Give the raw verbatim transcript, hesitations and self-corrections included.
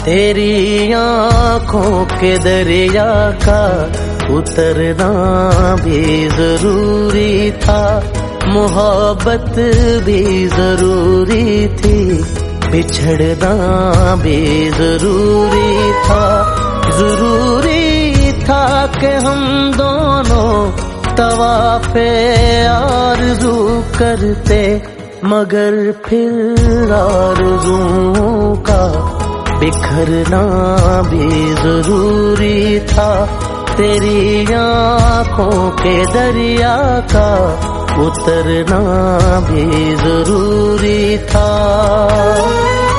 तेरी आँखों के दरिया का उतरना भी जरूरी था, मोहब्बत भी जरूरी थी, बिछड़ना भी जरूरी था। जरूरी था कि हम दोनों तवाफ़े आरज़ू करते, मगर फिर आरज़ुओं का बिखरना भी जरूरी था। तेरी आँखों के दरिया का उतरना भी जरूरी था।